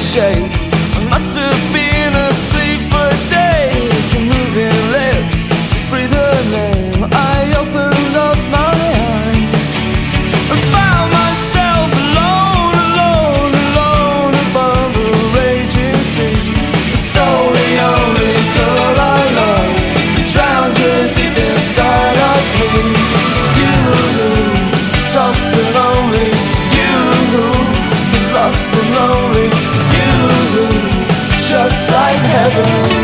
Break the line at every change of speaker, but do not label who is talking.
shape. I must have been asleep for days. Moving lips to breathe her name. I opened up my eyes and found myself alone, alone, alone above a raging sea. I stole the only girl I loved, drowned her deep inside of me. You, soft and lonely. You, lost and lonely. You, just like heaven.